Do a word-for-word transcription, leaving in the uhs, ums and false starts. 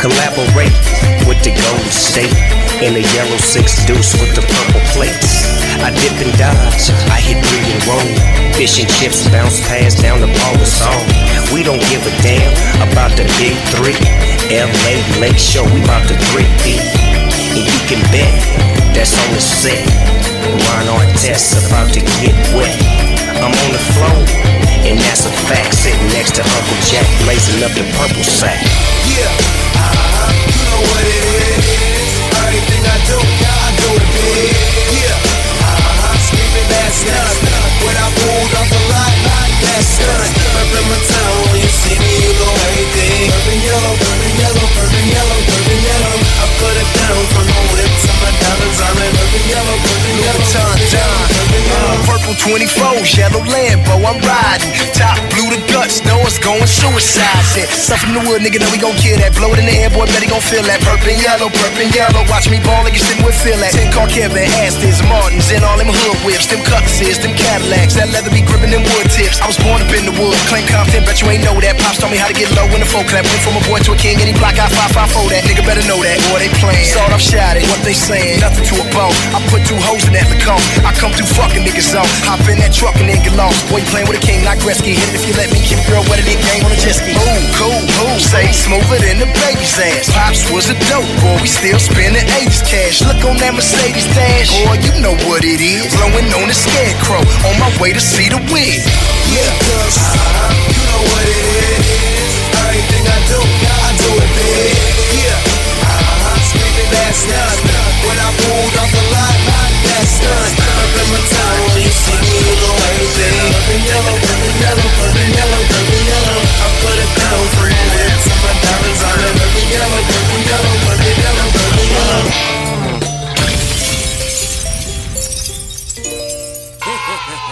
Collaborate with the Golden State in the yellow six deuce with the purple plates. I dip and dodge, I hit three and roll. Fish and chips bounce past down the ball is on. We don't give a damn about the big three. L A Lake Show, we bout to three feet. And you can bet that's on the set. Ron Artest about to get wet. I'm on the floor, and that's a fact. Sitting next to Uncle Jack, blazing up the purple sack. Yeah, uh-huh, you know what it is. Everything I do, I do it big. Yeah, uh-huh, screaming that's done. When I pulled off the lot, that's done. Up in my town, when you see me, you go everything. Purple yellow, purple yellow, purple yellow, purple yellow. I put it down from the whip to my diamonds. I'm in purple yellow, purple yellow, purple yellow, purple yellow. Purple twenty-fours, yellow Lambo, I'm riding. Top blue to guts, know it's going suicide. Shit, stuff from the wood, nigga, know we gon' kill that. Blow it in the air, boy, bet he gon' feel that. Purple and yellow, purple and yellow. Watch me ball like you sitting with feel that. Ten car Kevin, Astons, Martins, and all them hood whips. Them Cutlasses, them Cadillacs, that leather be gripping them wood tips. I was born up in the wood, claim Compton, bet you ain't know that. Pops told me how to get low in the folk clap. Went from a boy to a king, any block I five five four that. Nigga better know that, boy, they playin'. Sawed off shot it, what they sayin', nothing to a bone. I put two hoes in that Lacoste. I come through fucking niggas on. Hop in that truck and then get lost. Boy, you playin' with a king like Gretzky. Hit it if you let me, keep a girl wetter than game on a jet ski. Ooh, cool, cool, say smoother than the baby's ass. Pops was a dope boy, we still spending eighties cash. Look on that Mercedes dash, boy, you know what it is. Blowing on the scarecrow, on my way to see the wig. Yeah, cuz, uh-huh, you know what it is. Everything I do, I do it big. Yeah, uh-huh, screaming that's done. When I pulled off the lot, that's done. Up in my town, when you see me, you know everything. Purple yellow, purple yellow, purple yellow.